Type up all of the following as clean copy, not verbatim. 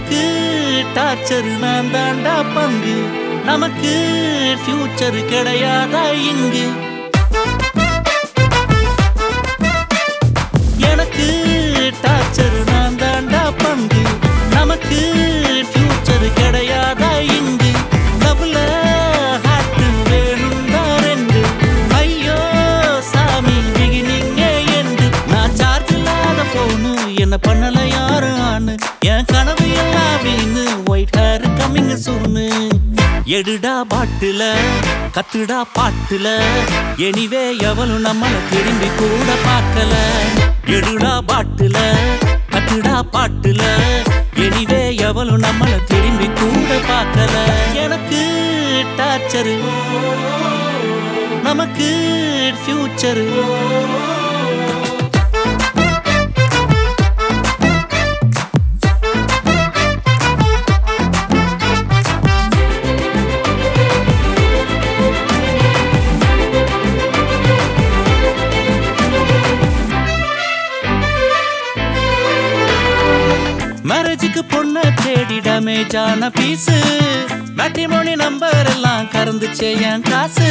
எனக்கு டார்ச்சர் நான் தாண்டா பங்கு நமக்கு ஃபியூச்சர் கிடையாதா இங்கு எனக்கு டார்ச்சர் நான் தாண்டா பங்கு நமக்கு ஃபியூச்சர் கிடையாதா இங்கு லவ்ல ஹார்ட் வேணும்டா ரெண்டு ஐயோ சாமி பிகினிங் எண்டு நான் சார்ஜ் இல்லாத போனு என்ன பண்ணல யாரும் ஆணு என் கனவு எல்லாம் வீணு ஒயிட் ஹேர் கம்மிங் சூனு எடுடா பாட்டுல கத்துடா பாட்டுல எனிவே எவளும் நம்மள திரும்பி கூட பார்க்கல எடுடா பாட்டுல கத்துடா பாட்டுல எனிவே எவளும் நம்மள திரும்பி கூட பார்க்கல எனக்கு டார்ச்சர் நமக்கு ஃபியூச்சர் மேரேஜுக்கு பொண்ண தேடி டேமேஜான பீஸு மேட்ரிமோனி நம்பர் எல்லாம் கறந்துச்சே என் காசு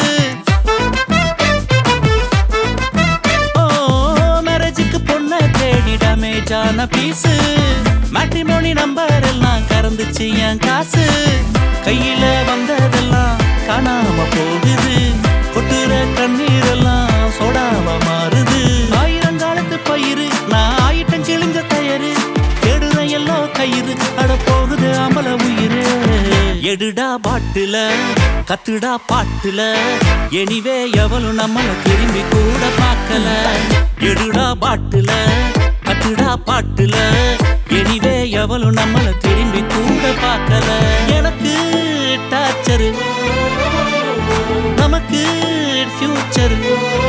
ஓ மேரேஜுக்கு பொண்ண தேடி டேமேஜான பீஸு மேட்ரிமோனி நம்பர் எல்லாம் கறந்துச்சு என் காசு கையில வந்ததெல்லாம் காணாம போகுது கொட்டுற கண்ணீரெல்லாம் சோடாம மாறுது ஆயிரங்காலத்து பயிறு நான் ஆயிட்டம் கிழிஞ்ச தயரு எல்லோ கயிறு அட போகுது அமல உயிரு எடுடா பாட்டுல கத்துடா பாட்டுல எனிவே எவளும் நம்மள திரும்பி கூட பார்க்கல எடுடா பாட்டுல கத்துடா பாட்டுல எனிவே எவளும் நம்மள திரும்பி கூட பார்க்கல எனக்கு டார்ச்சர் நமக்கு ஃபியூச்சர்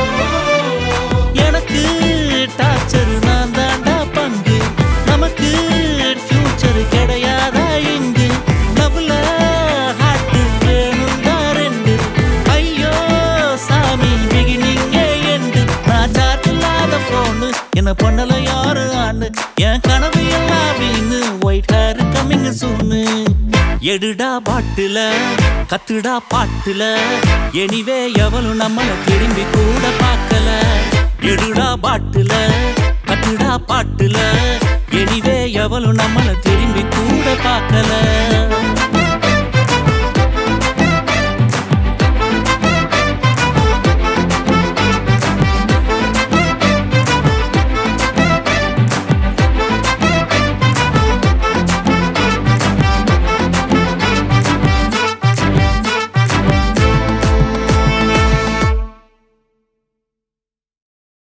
எனக்கு டார்ச்சர் நான் தாண்டா பங்கு நமக்கு ஃபியூச்சர் கிடையாதா இங்கு லவ்ல ஹார்ட் வேணும்டா ரெண்டு ஐயோ சாமி பிகினிங் எண்டு நான் சார்ஜ் இல்லாத போனு என்ன பண்ணல யாரு ஆண்டு என் கனவு எல்லாம் வீணு ஒயிட் ஹேர் கம்மிங் சூனு எடுடா பாட்டுல கத்துடா பாட்டுல எனிவே எவளும் நம்மள திரும்பி கூட பார்க்கல எடுடா பாட்டுல கத்துடா பாட்டுல எனிவே எவளும் நம்மள திரும்பி கூட பார்க்கல